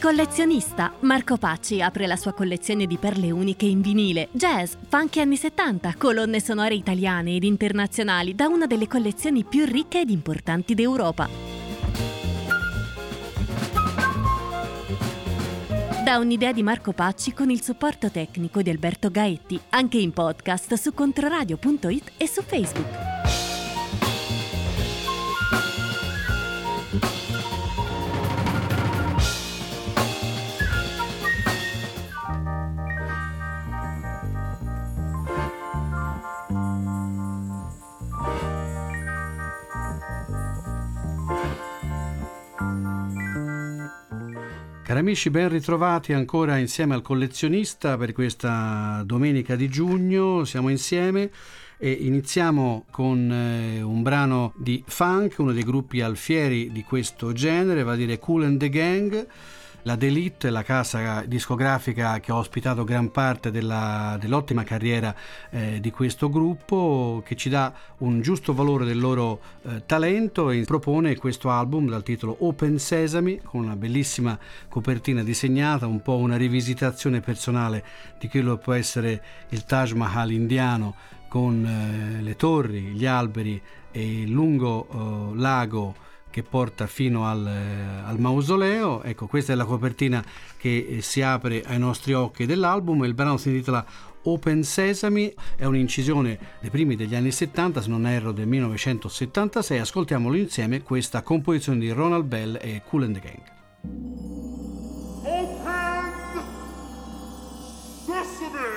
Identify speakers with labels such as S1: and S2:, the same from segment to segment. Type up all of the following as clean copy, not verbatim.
S1: collezionista, Marco Pacci apre la sua collezione di perle uniche in vinile, jazz, funk anni 70, colonne sonore italiane ed internazionali da una delle collezioni più ricche ed importanti d'Europa. Da un'idea di Marco Pacci con il supporto tecnico di Alberto Gaetti, anche in podcast su controradio.it e su Facebook.
S2: Cari amici, ben ritrovati ancora insieme al collezionista per questa domenica di giugno. Siamo insieme e iniziamo con un brano di funk, uno dei gruppi alfieri di questo genere, vale a dire Kool and the Gang. La D'Elite, la casa discografica che ha ospitato gran parte dell'ottima carriera di questo gruppo, che ci dà un giusto valore del loro talento e propone questo album dal titolo Open Sesame, con una bellissima copertina disegnata, un po' una rivisitazione personale di quello che può essere il Taj Mahal indiano, con le torri, gli alberi e il lungo lago che porta fino al mausoleo. Ecco, questa è la copertina che si apre ai nostri occhi dell'album. Il brano si intitola Open Sesame, è un'incisione dei primi degli anni 70, se non erro del 1976. Ascoltiamolo insieme, questa composizione di Ronald Bell e Kool and the Gang.
S3: Open Sesame!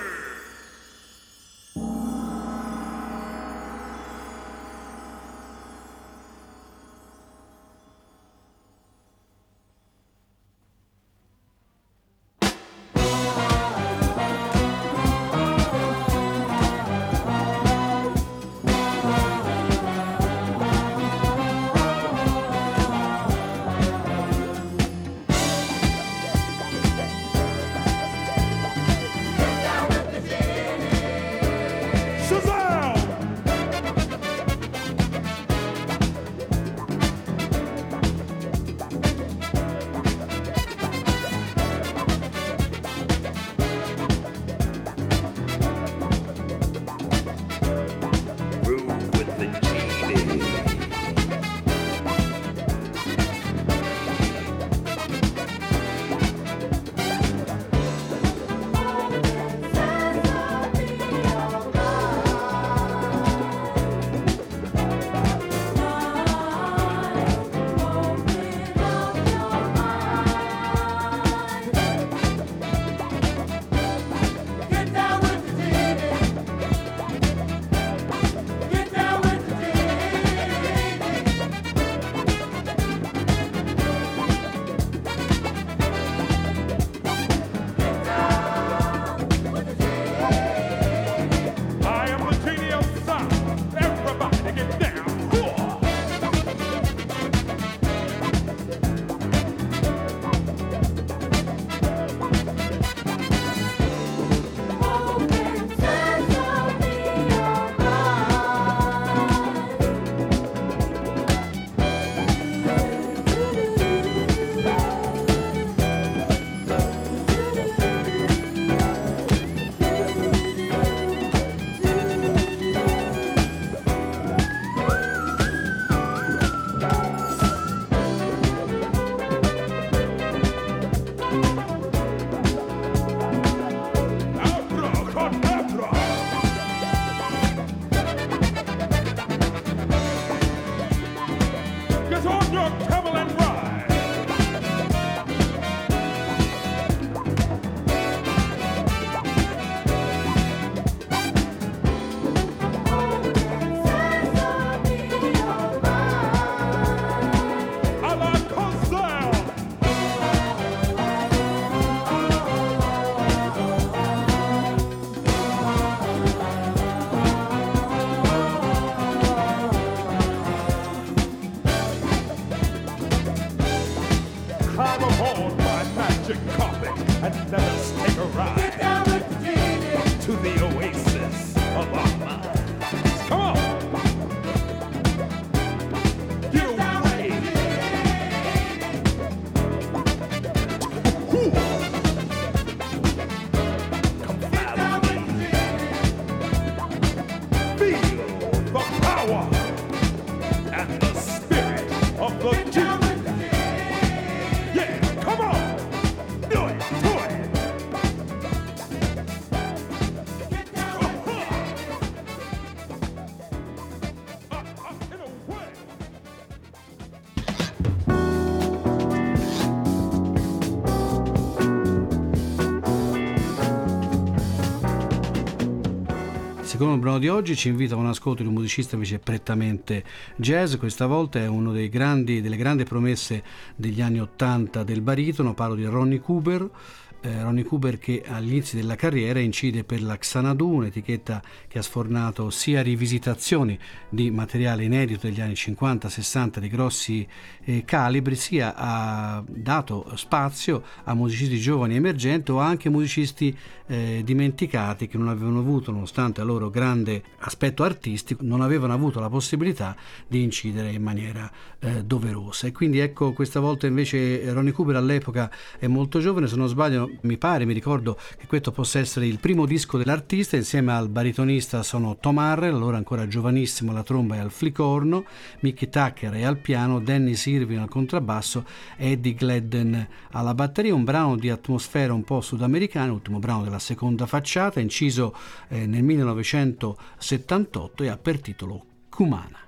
S2: secondo brano di oggi ci invita a un ascolto di un musicista invece prettamente jazz. Questa volta è uno delle grandi promesse degli anni '80 del baritono. Parlo di Ronnie Cooper. Ronnie Cooper, che agli inizi della carriera incide per la Xanadu, un'etichetta che ha sfornato sia rivisitazioni di materiale inedito degli anni 50-60 di grossi calibri, sia ha dato spazio a musicisti giovani emergenti o anche musicisti dimenticati, che non avevano avuto, nonostante il loro grande aspetto artistico, non avevano avuto la possibilità di incidere in maniera doverosa. E quindi ecco, questa volta invece Ronnie Cooper all'epoca è molto giovane, se non sbaglio mi ricordo che questo possa essere il primo disco dell'artista. Insieme al baritonista sono Tom Harrell, allora ancora giovanissimo, alla tromba e al flicorno, Mickey Tucker e al piano, Dennis Irving al contrabbasso e Eddie Gledden alla batteria. Un brano di atmosfera un po' sudamericana, ultimo brano della seconda facciata, inciso nel 1978 e ha per titolo Cumana.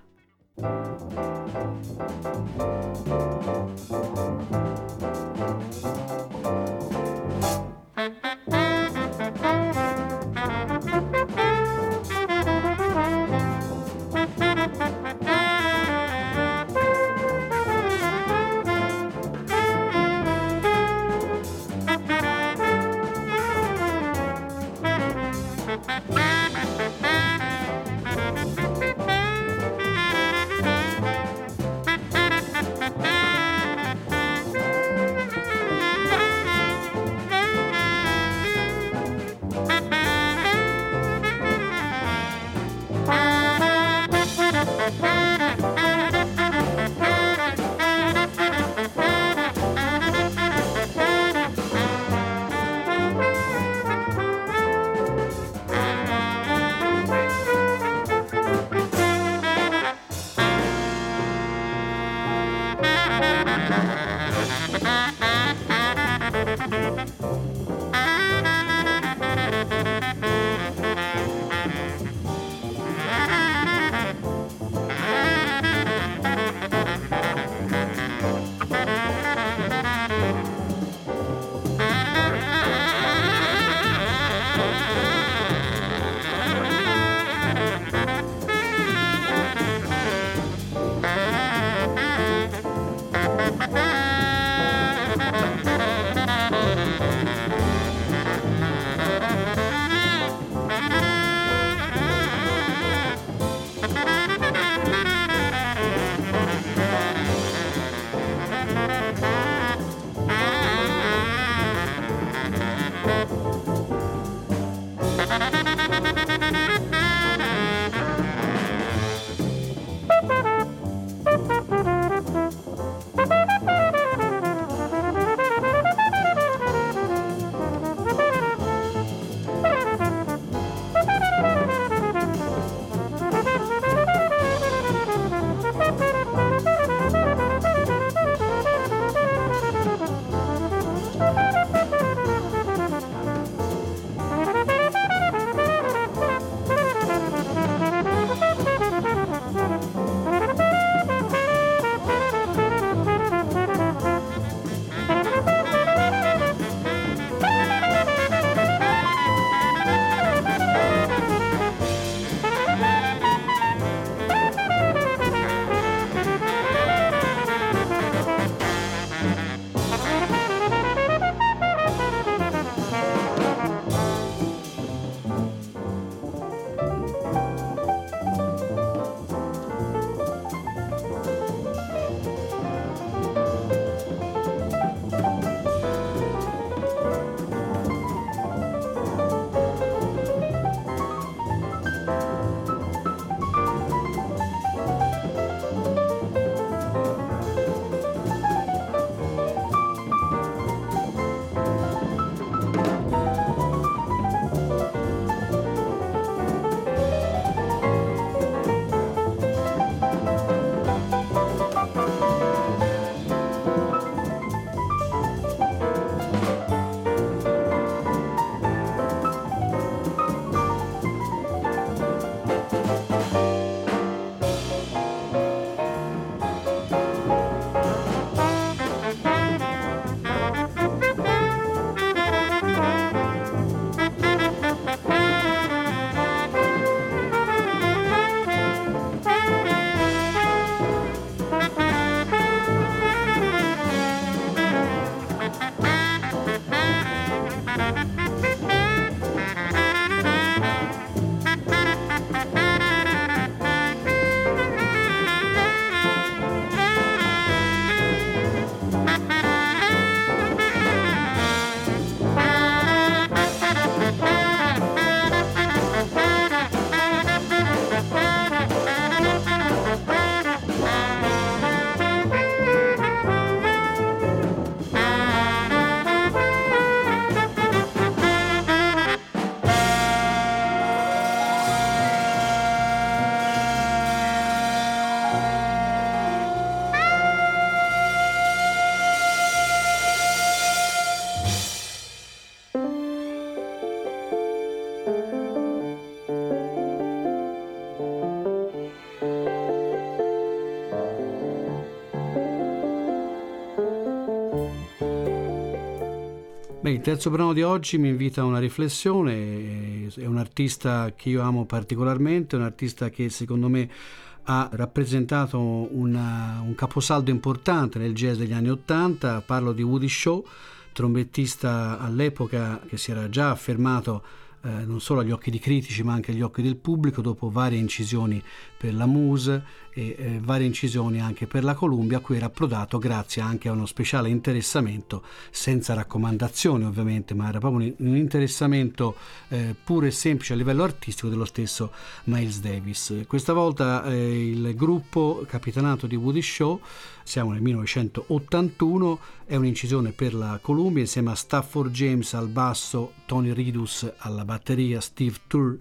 S2: Il terzo brano di oggi mi invita a una riflessione, è un artista che io amo particolarmente, un artista che secondo me ha rappresentato un caposaldo importante nel jazz degli anni '80, parlo di Woody Shaw, trombettista all'epoca che si era già affermato non solo agli occhi di critici ma anche agli occhi del pubblico dopo varie incisioni per la Muse e varie incisioni anche per la Columbia, a cui era approdato grazie anche a uno speciale interessamento, senza raccomandazione ovviamente, ma era proprio un interessamento puro e semplice a livello artistico dello stesso Miles Davis. Questa volta il gruppo capitanato di Woody Shaw, siamo nel 1981, è un'incisione per la Columbia insieme a Stafford James al basso, Tony Ridus alla batteria, Steve Turr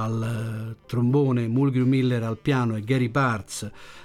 S2: al trombone, Mulgrew Miller al piano e Gary Bartz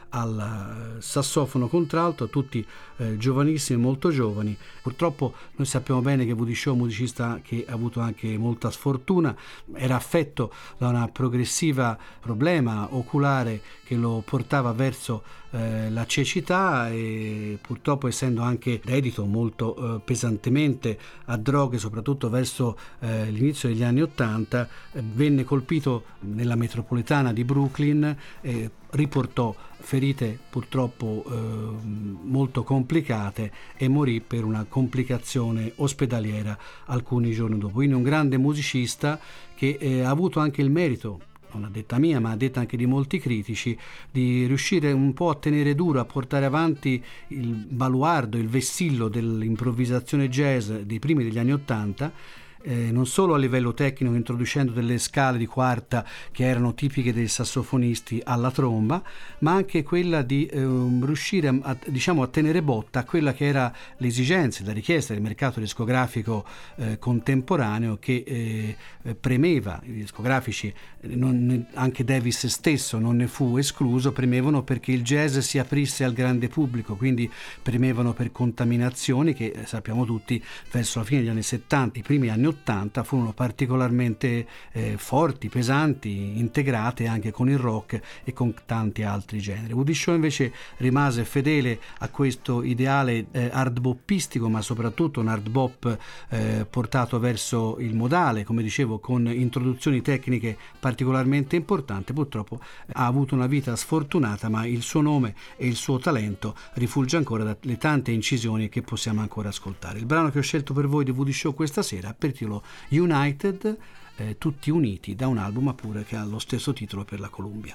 S2: al sassofono contralto, tutti giovanissimi, molto giovani. Purtroppo noi sappiamo bene che Woody Shaw è un musicista che ha avuto anche molta sfortuna, era affetto da una progressiva problema oculare che lo portava verso la cecità e purtroppo, essendo anche dedito molto pesantemente a droghe, soprattutto verso l'inizio degli anni '80, venne colpito nella metropolitana di Brooklyn, riportò ferite purtroppo molto complicate e morì per una complicazione ospedaliera alcuni giorni dopo. Quindi un grande musicista che ha avuto anche il merito, non a detta mia ma a detta anche di molti critici, di riuscire un po' a tenere duro, a portare avanti il baluardo, il vessillo dell'improvvisazione jazz dei primi degli anni '80, non solo a livello tecnico, introducendo delle scale di quarta che erano tipiche dei sassofonisti alla tromba, ma anche quella di riuscire a tenere botta a quella che era le esigenze, la richiesta del mercato discografico contemporaneo, che premeva. I discografici, anche Davis stesso non ne fu escluso, premevano perché il jazz si aprisse al grande pubblico, quindi premevano per contaminazioni che sappiamo tutti verso la fine degli anni '70, i primi anni '80 furono particolarmente forti, pesanti, integrate anche con il rock e con tanti altri generi. Woody Shaw invece rimase fedele a questo ideale hard boppistico, ma soprattutto un hard bop portato verso il modale, come dicevo, con introduzioni tecniche particolarmente importanti. Purtroppo ha avuto una vita sfortunata, ma il suo nome e il suo talento rifulge ancora dalle tante incisioni che possiamo ancora ascoltare. Il brano che ho scelto per voi di Woody Shaw questa sera, per titolo United, tutti uniti, da un album pure che ha lo stesso titolo per la Columbia.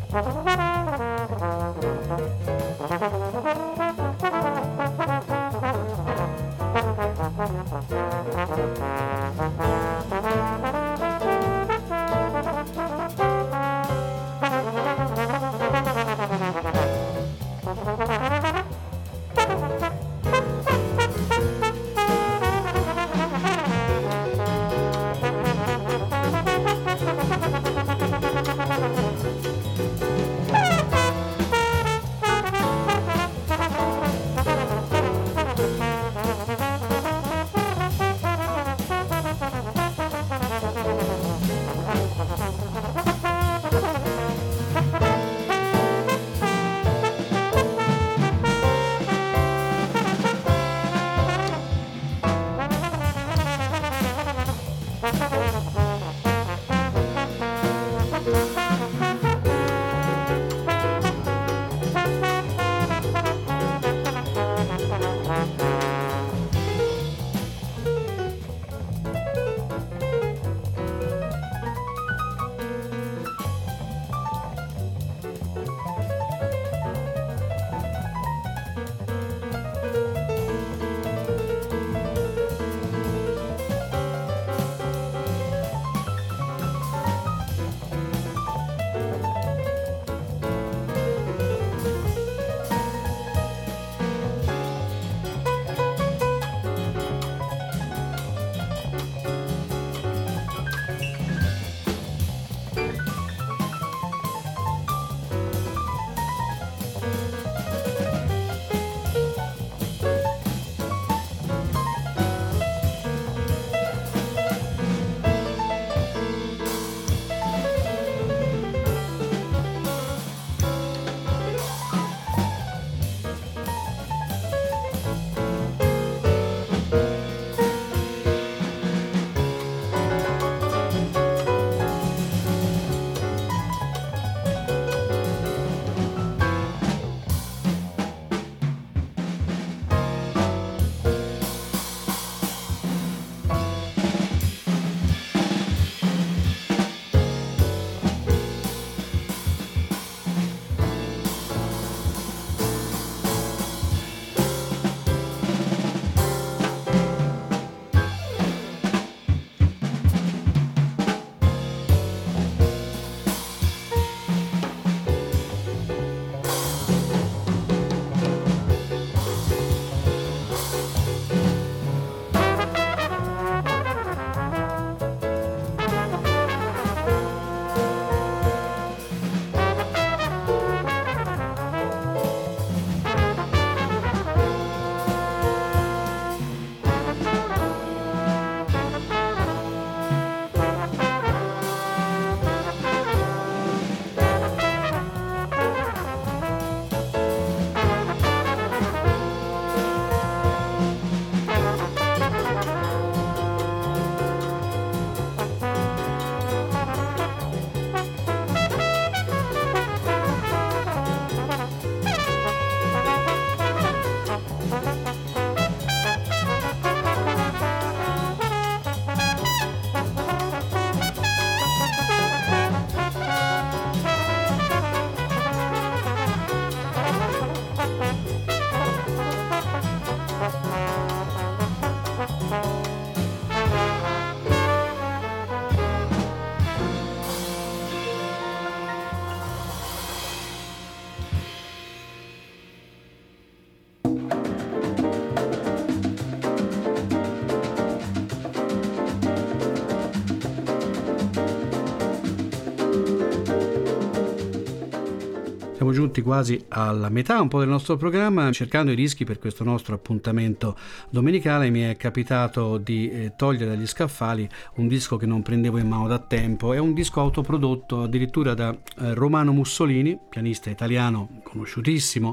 S2: Siamo giunti quasi alla metà un po' del nostro programma. Cercando i dischi per questo nostro appuntamento domenicale mi è capitato di togliere dagli scaffali un disco che non prendevo in mano da tempo. È un disco autoprodotto addirittura da Romano Mussolini, pianista italiano conosciutissimo, che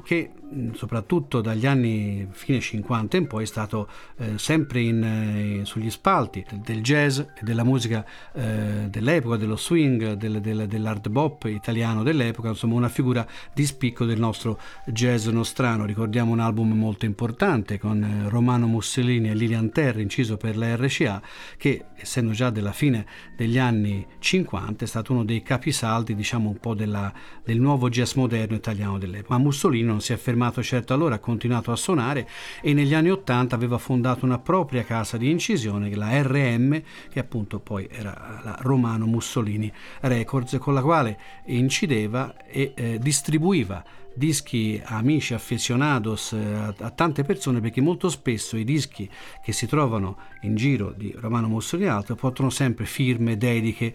S2: soprattutto dagli anni fine 50 in poi è stato sempre sugli spalti del jazz e della musica dell'epoca, dello swing, dell'hard bop italiano dell'epoca, insomma una figura di spicco del nostro jazz nostrano. Ricordiamo un album molto importante con Romano Mussolini e Lilian Terry, inciso per la RCA, che essendo già della fine degli anni 50 è stato uno dei capisaldi, diciamo un po' del nuovo jazz moderno italiano dell'epoca. Ma Mussolini non si è fermato certo allora, ha continuato a suonare e negli anni 80 aveva fondato una propria casa di incisione, la RM, che appunto poi era la Romano Mussolini Records, con la quale incideva e distribuiva dischi a amici, aficionados, a tante persone, perché molto spesso i dischi che si trovano in giro di Romano Mussolini Alto portano sempre firme, dediche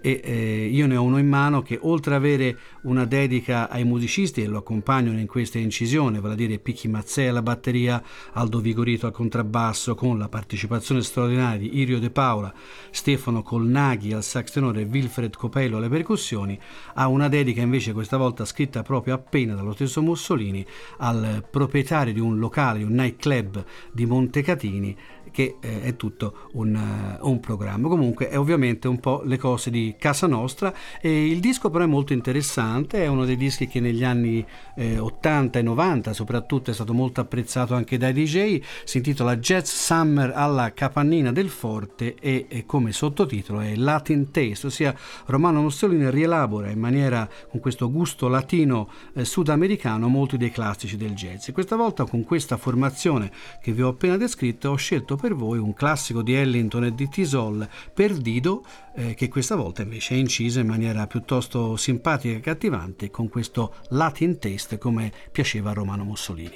S2: e io ne ho uno in mano che, oltre ad avere una dedica ai musicisti che lo accompagnano in questa incisione, vale a dire Picchi Mazzei alla batteria, Aldo Vigorito al contrabbasso, con la partecipazione straordinaria di Irio De Paula, Stefano Colnaghi al sax tenore e Wilfred Copello alle percussioni, ha una dedica invece questa volta scritta proprio appena dallo stesso Mussolini al proprietario di un locale, di un nightclub di Montecatini, che è tutto un programma. Comunque è ovviamente un po' le cose di casa nostra, e il disco però è molto interessante, è uno dei dischi che negli anni 80 e 90 soprattutto è stato molto apprezzato anche dai DJ. Si intitola Jazz Summer alla Capannina del Forte e come sottotitolo è Latin Taste, ossia Romano Mussolini rielabora in maniera, con questo gusto latino sudamericano, molti dei classici del jazz. E questa volta, con questa formazione che vi ho appena descritto, ho scelto per voi un classico di Ellington e di Tisol, Perdido, che questa volta invece è inciso in maniera piuttosto simpatica e accattivante con questo Latin Taste, come piaceva a Romano Mussolini.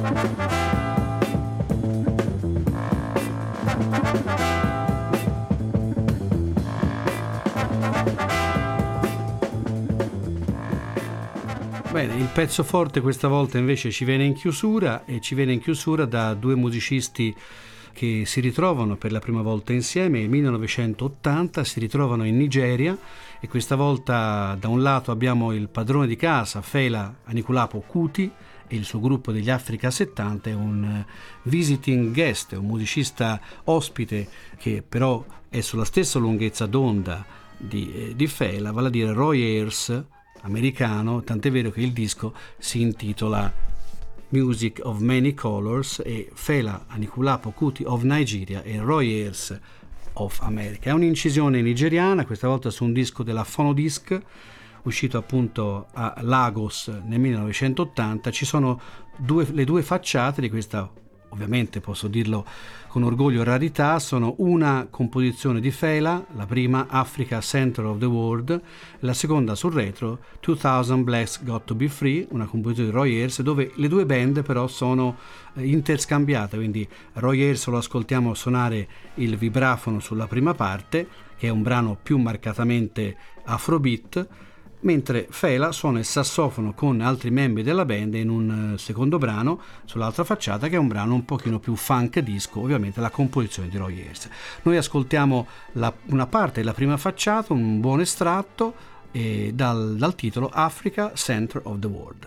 S2: Bene, il pezzo forte questa volta invece ci viene in chiusura da due musicisti che si ritrovano per la prima volta insieme. Nel 1980 si ritrovano in Nigeria e questa volta da un lato abbiamo il padrone di casa Fela Anikulapo Kuti e il suo gruppo degli Africa 70, è un visiting guest, un musicista ospite che però è sulla stessa lunghezza d'onda di Fela, vale a dire Roy Ayers, americano, tant'è vero che il disco si intitola Music of Many Colors e Fela Anikulapo Kuti of Nigeria e Roy Ayers of America. È un'incisione nigeriana, questa volta su un disco della Fonodisc, uscito appunto a Lagos nel 1980. Ci sono le due facciate di questa, ovviamente posso dirlo con orgoglio, rarità. Sono una composizione di Fela, la prima Africa Center of the World, la seconda sul retro 2000 Blacks Got to Be Free, una composizione di Roy Ayers, dove le due band però sono interscambiate, quindi Roy Ayers lo ascoltiamo suonare il vibrafono sulla prima parte, che è un brano più marcatamente afrobeat, mentre Fela suona il sassofono con altri membri della band in un secondo brano sull'altra facciata, che è un brano un pochino più funk disco, ovviamente la composizione di Roy Ayers. Noi ascoltiamo una parte della prima facciata, un buon estratto dal titolo Africa Center of the World.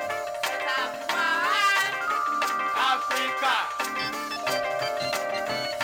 S3: Africa.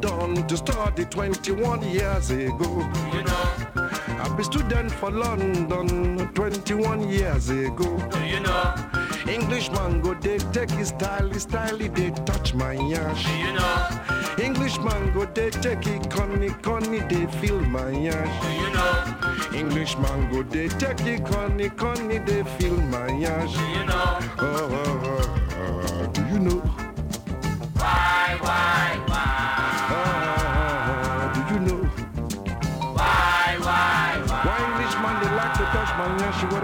S3: London to study 21 years ago.
S4: You know,
S3: I've been student for London 21 years ago.
S4: you know,
S3: Englishman go they take his style, they touch my yash.
S4: you know,
S3: Englishman go they take it, conny, they feel my yash.
S4: you know,
S3: Englishman go they take it, conny, they feel my yash.
S4: you know.
S3: Do you know?
S4: Why?
S3: Do you know?
S4: Why?
S3: Why Englishman they like to touch my yash? What?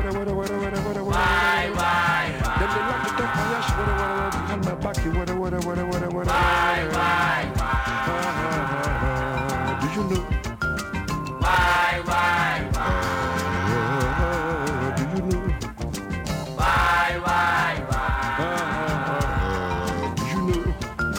S4: Why?
S3: Then they like to touch my yash. What? Behind my back. What? Do you know?
S4: Why?
S3: Do you know?
S4: Why?
S3: Do you know?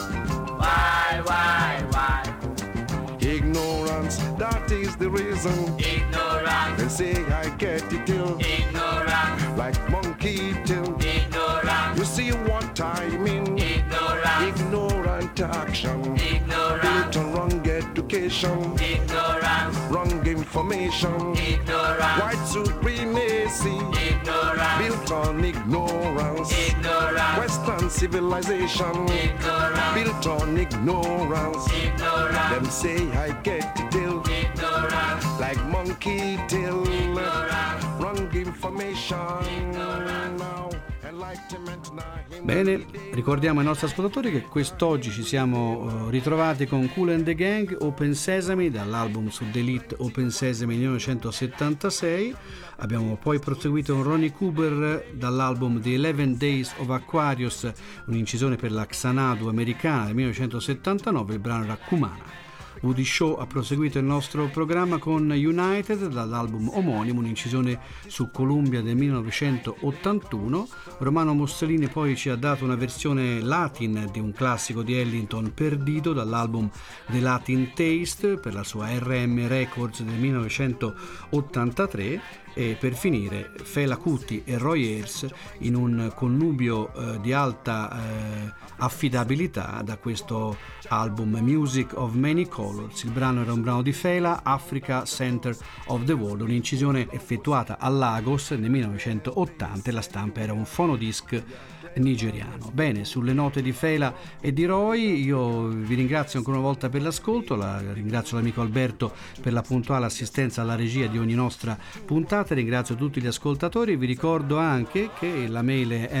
S4: Why?
S3: Ignorance, that is the reason.
S4: Ignorance,
S3: They say I get it till
S4: ignorance,
S3: like monkey till.
S4: ignorance,
S3: You see what I mean?
S4: ignorance,
S3: Ignorant action, built
S4: ignorance,
S3: on wrong education,
S4: ignorance,
S3: wrong information,
S4: ignorance,
S3: white supremacy,
S4: ignorance,
S3: built on ignorance,
S4: ignorance,
S3: Western civilization,
S4: ignorance,
S3: built on ignorance.
S4: ignorance,
S3: Them say I get it till
S4: ignorance,
S3: like monkey till wrong information. Now enlightenment now.
S2: Bene, ricordiamo ai nostri ascoltatori che quest'oggi ci siamo ritrovati con Kool and the Gang, Open Sesame, dall'album su Delete Open Sesame 1976. Abbiamo poi proseguito con Ronnie Cooper dall'album The 11 Days of Aquarius, un'incisione per la Xanadu americana del 1979, il brano era Kumana. Woody Shaw ha proseguito il nostro programma con United dall'album omonimo, un'incisione su Columbia del 1981. Romano Mussolini poi ci ha dato una versione latin di un classico di Ellington, Perdido, dall'album The Latin Taste per la sua RM Records del 1983. E per finire Fela Kuti e Roy Ayers in un connubio di alta affidabilità da questo album Music of Many Colors. Il brano era un brano di Fela, Africa Center of the World, un'incisione effettuata a Lagos nel 1980 e la stampa era un fonodisc nigeriano. Bene, sulle note di Fela e di Roy io vi ringrazio ancora una volta per l'ascolto, ringrazio l'amico Alberto per la puntuale assistenza alla regia di ogni nostra puntata, ringrazio tutti gli ascoltatori, vi ricordo anche che la mail è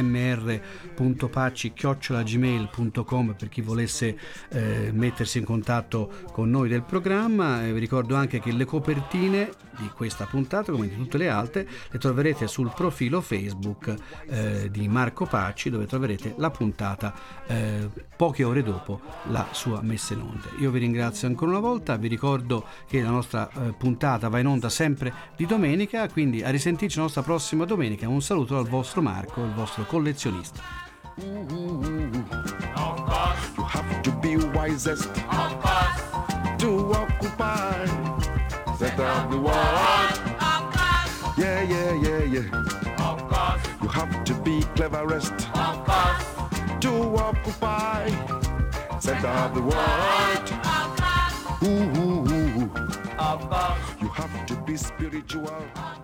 S2: mr.pacci@gmail.com per chi volesse mettersi in contatto con noi del programma. Vi ricordo anche che le copertine di questa puntata, come di tutte le altre, le troverete sul profilo Facebook di Marco Pacci, dove troverete la puntata poche ore dopo la sua messa in onda. Io vi ringrazio ancora una volta, vi ricordo che la nostra puntata va in onda sempre di domenica, quindi a risentirci la nostra prossima domenica. Un saluto dal vostro Marco, il vostro collezionista.
S3: You have to be wisest to occupy set of the world. Yeah. You have to be cleverest to occupy set of the world. You have to be spiritual.